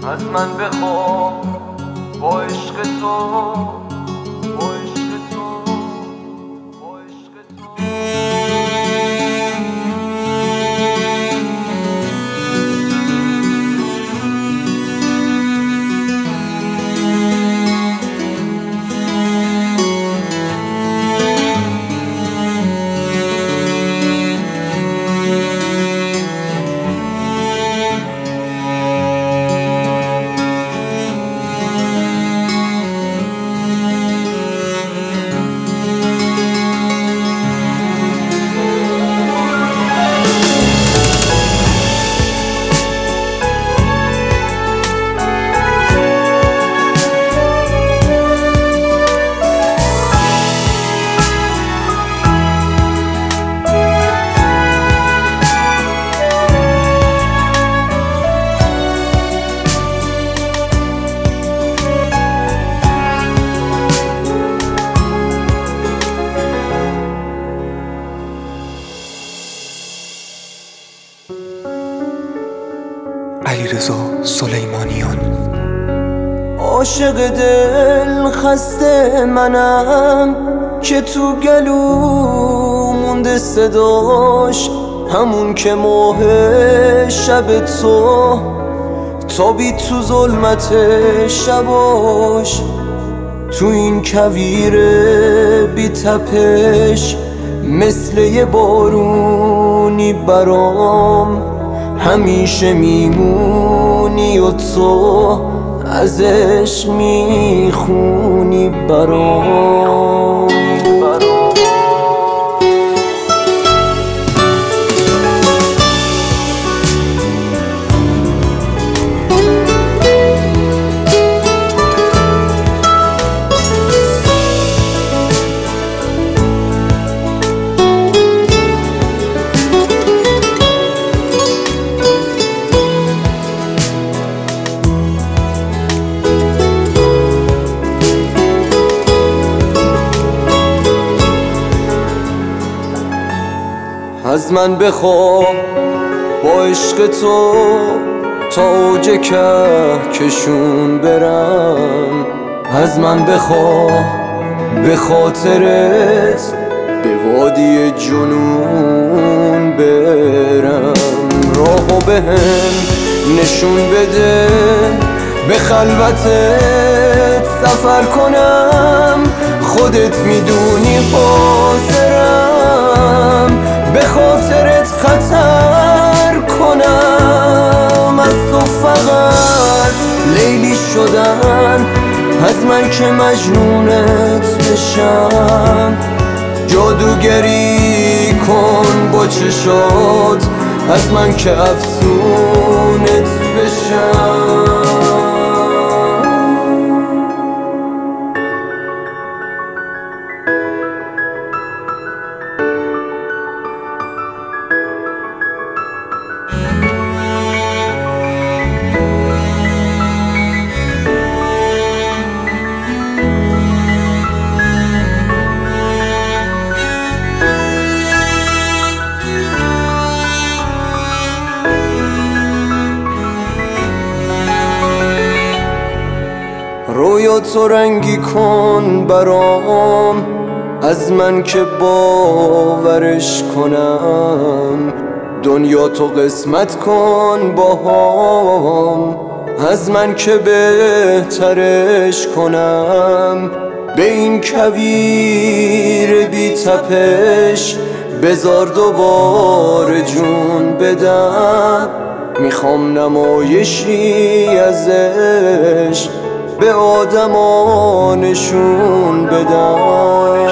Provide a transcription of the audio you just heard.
از من بخواه با عشق تو، با عشق تو، با عشق تو. علیرضا سلیمانیان. عاشق دل خسته منم که تو گلو مونده صداش، همون که ماه شب تو تابی تو ظلمت شباش. تو این کویر بی تپش مثل یه بارونی برام همیشه میمونی و تو ازش میخونی برام. از من بخواه با عشق تو تا اوج کهکشون برم. از من بخواه به خاطرت به وادی جنون برم. راهو بهم نشون بده به خلوتت سفر کنم، خودت میدونی حاضرم به خاطرت خطر کنم. از تو فقط لیلی شدن، از من که مجنونت بشم. جادوگری کن با چشات، از من که افسونت بشم. رویا تو رنگی کن برام، از من که باورش کنم. دنیا تو قسمت کن باهام، از من که بهترش کنم. به این کویر بی تپش بذار دوباره جون بدم. میخوام نمایشی ازش به آدما نشون بدم.